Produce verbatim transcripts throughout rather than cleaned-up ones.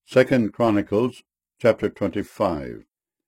Second Chronicles chapter twenty-five.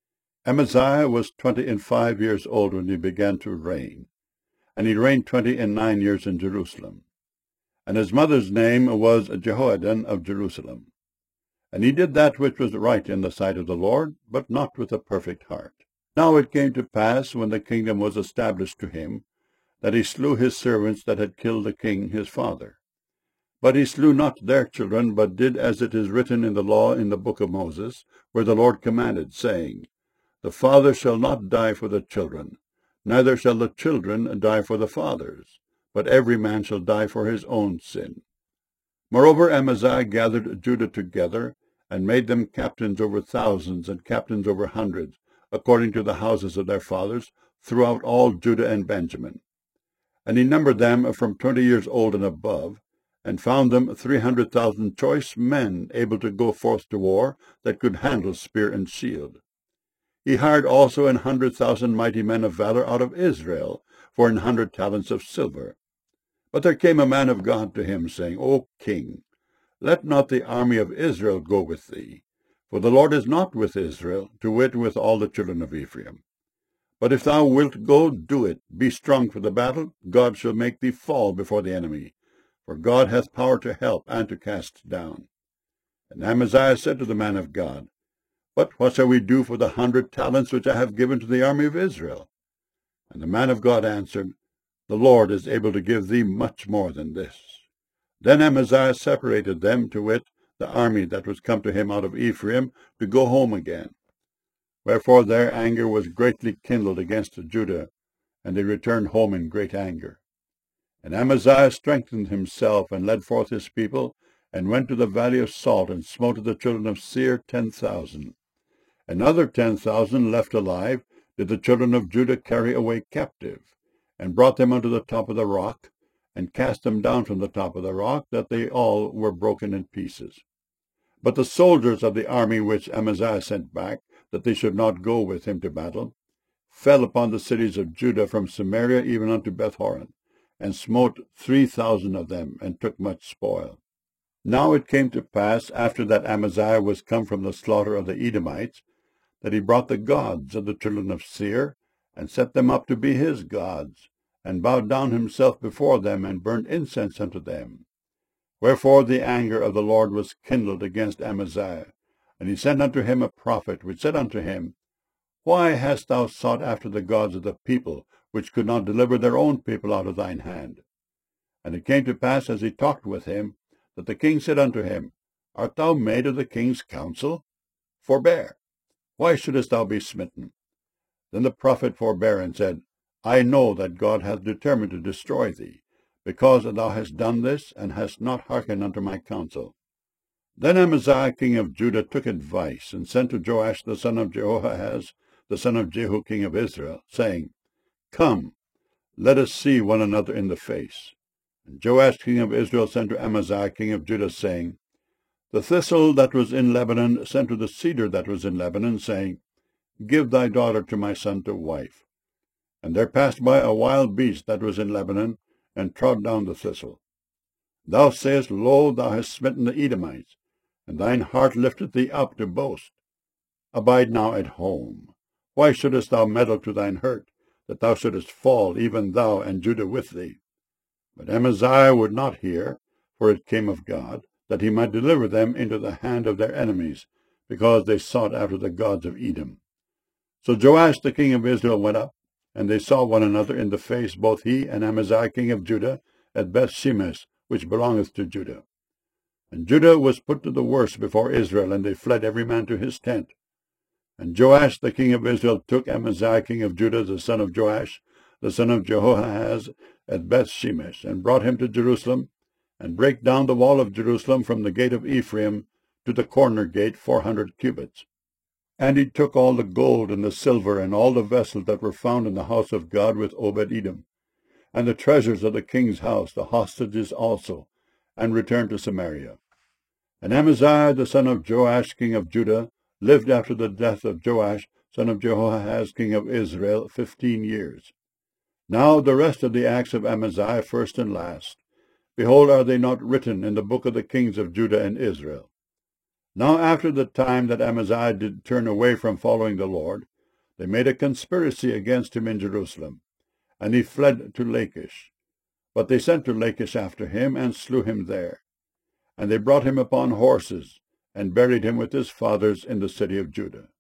Amaziah was twenty and five years old when he began to reign, and he reigned twenty and nine years in Jerusalem. And his mother's name was Jehoaddan of Jerusalem. And he did that which was right in the sight of the Lord, but not with a perfect heart. Now it came to pass, when the kingdom was established to him, that he slew his servants that had killed the king his father. But he slew not their children, but did as it is written in the law in the book of Moses, where the Lord commanded, saying, The father shall not die for the children, neither shall the children die for the fathers, but every man shall die for his own sin. Moreover, Amaziah gathered Judah together, and made them captains over thousands, and captains over hundreds, according to the houses of their fathers, throughout all Judah and Benjamin. And he numbered them from twenty years old and above, and found them three hundred thousand choice men able to go forth to war, that could handle spear and shield. He hired also an hundred thousand mighty men of valor out of Israel, for an hundred talents of silver. But there came a man of God to him, saying, O king, let not the army of Israel go with thee, for the Lord is not with Israel, to wit, with all the children of Ephraim. But if thou wilt go, do it. Be strong for the battle. God shall make thee fall before the enemy. For God hath power to help and to cast down. And Amaziah said to the man of God, But what shall we do for the hundred talents which I have given to the army of Israel? And the man of God answered, The Lord is able to give thee much more than this. Then Amaziah separated them, to wit, the army that was come to him out of Ephraim, to go home again. Wherefore their anger was greatly kindled against Judah, and they returned home in great anger. And Amaziah strengthened himself, and led forth his people, and went to the valley of Salt, and smote the children of Seir ten thousand. Another ten thousand left alive did the children of Judah carry away captive, and brought them unto the top of the rock, and cast them down from the top of the rock, that they all were broken in pieces. But the soldiers of the army which Amaziah sent back, that they should not go with him to battle, fell upon the cities of Judah from Samaria even unto Bethhoron, and smote three thousand of them, and took much spoil. Now it came to pass, after that Amaziah was come from the slaughter of the Edomites, that he brought the gods of the children of Seir, and set them up to be his gods, and bowed down himself before them, and burned incense unto them. Wherefore the anger of the Lord was kindled against Amaziah, and he sent unto him a prophet, which said unto him, Why hast thou sought after the gods of the people, which could not deliver their own people out of thine hand? And it came to pass, as he talked with him, that the king said unto him, Art thou made of the king's counsel? Forbear. Why shouldest thou be smitten? Then the prophet forbare, and said, I know that God hath determined to destroy thee, because thou hast done this, and hast not hearkened unto my counsel. Then Amaziah king of Judah took advice, and sent to Joash the son of Jehoahaz, the son of Jehu king of Israel, saying, Come, let us see one another in the face. And Joash king of Israel sent to Amaziah king of Judah, saying, The thistle that was in Lebanon sent to the cedar that was in Lebanon, saying, Give thy daughter to my son to wife. And there passed by a wild beast that was in Lebanon, and trod down the thistle. Thou sayest, Lo, thou hast smitten the Edomites, and thine heart lifteth thee up to boast. Abide now at home. Why shouldest thou meddle to thine hurt, that thou shouldest fall, even thou and Judah with thee? But Amaziah would not hear, for it came of God, that he might deliver them into the hand of their enemies, because they sought after the gods of Edom. So Joash the king of Israel went up, and they saw one another in the face, both he and Amaziah king of Judah, at Bethshemesh, which belongeth to Judah. And Judah was put to the worse before Israel, and they fled every man to his tent. And Joash the king of Israel took Amaziah king of Judah, the son of Joash, the son of Jehoahaz, at Bethshemesh, and brought him to Jerusalem, and brake down the wall of Jerusalem from the gate of Ephraim to the corner gate four hundred cubits. And he took all the gold and the silver, and all the vessels that were found in the house of God with Obed-Edom, and the treasures of the king's house, the hostages also, and returned to Samaria. And Amaziah the son of Joash king of Judah lived after the death of Joash son of Jehoahaz king of Israel fifteen years. Now the rest of the acts of Amaziah, first and last, behold, are they not written in the book of the kings of Judah and Israel? Now after the time that Amaziah did turn away from following the Lord, they made a conspiracy against him in Jerusalem, and he fled to Lachish. But they sent to Lachish after him, and slew him there. And they brought him upon horses, and buried him with his fathers in the city of Judah.